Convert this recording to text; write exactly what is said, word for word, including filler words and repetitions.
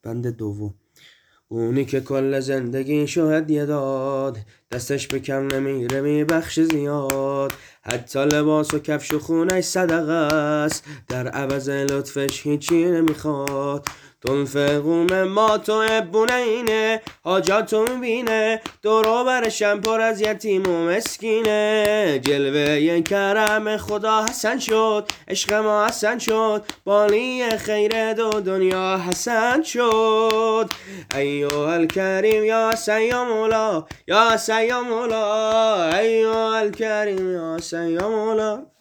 بند دوم. اونی که کل زندگیشو هدیه داد، دستش به کم نمیره میبخش زیاد. حتی لباس و کفش و خونش صدقه است، در عوض لطفش هیچی نمیخواد. تنفقون ما تحبون اینه، حاجاتو میبینه، دورو برشم پر از یتیم و مسکینه. جلوه کرم خدا حسن شد، عشق ما حسن شد، بالی خیر دو دنیا حسن شد. ایوه الکریم یا حسن یا مولا، یا حسن یا مولا، ایوه الکریم یا حسن یا مولا.